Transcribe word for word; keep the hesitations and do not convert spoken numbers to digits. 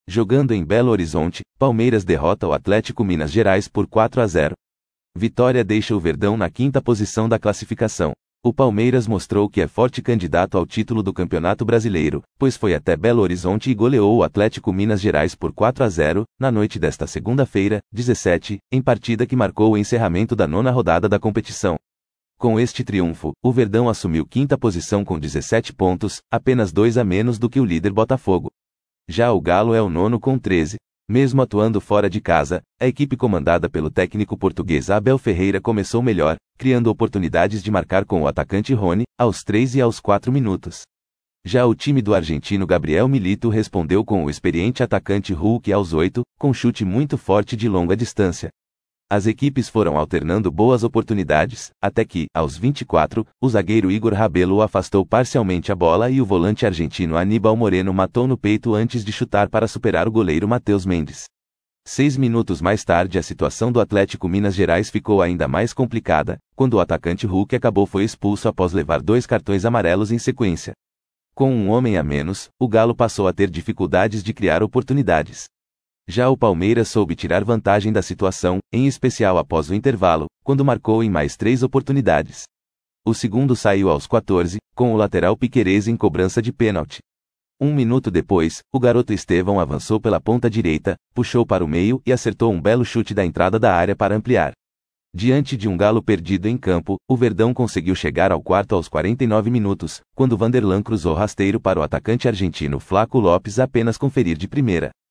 Jogando em Belo Horizonte, Palmeiras derrota o Atlético Minas Gerais por quatro a zero. Vitória deixa o Verdão na quinta posição da classificação. O Palmeiras mostrou que é forte candidato ao título do Campeonato Brasileiro, pois foi até Belo Horizonte e goleou o Atlético Minas Gerais por quatro a zero, na noite desta segunda-feira, dezessete, em partida que marcou o encerramento da nona rodada da competição. Com este triunfo, o Verdão assumiu quinta posição com dezessete pontos, apenas dois a menos do que o líder Botafogo. Já o Galo é o nono com treze. Mesmo atuando fora de casa, a equipe comandada pelo técnico português Abel Ferreira começou melhor, criando oportunidades de marcar com o atacante Rony, aos três e aos quatro minutos. Já o time do argentino Gabriel Milito respondeu com o experiente atacante Hulk aos oito, com chute muito forte de longa distância. As equipes foram alternando boas oportunidades, até que, aos vinte e quatro, o zagueiro Igor Rabelo afastou parcialmente a bola e o volante argentino Aníbal Moreno matou no peito antes de chutar para superar o goleiro Matheus Mendes. Seis minutos mais tarde a situação do Atlético Minas Gerais ficou ainda mais complicada, quando o atacante Hulk acabou foi expulso após levar dois cartões amarelos em sequência. Com um homem a menos, o Galo passou a ter dificuldades de criar oportunidades. Já o Palmeiras soube tirar vantagem da situação, em especial após o intervalo, quando marcou em mais três oportunidades. O segundo saiu aos quatorze, com o lateral Piquerez em cobrança de pênalti. Um minuto depois, o garoto Estevão avançou pela ponta direita, puxou para o meio e acertou um belo chute da entrada da área para ampliar. Diante de um Galo perdido em campo, o Verdão conseguiu chegar ao quarto aos quarenta e nove minutos, quando Vanderlan cruzou rasteiro para o atacante argentino Flaco Lopes apenas conferir de primeira.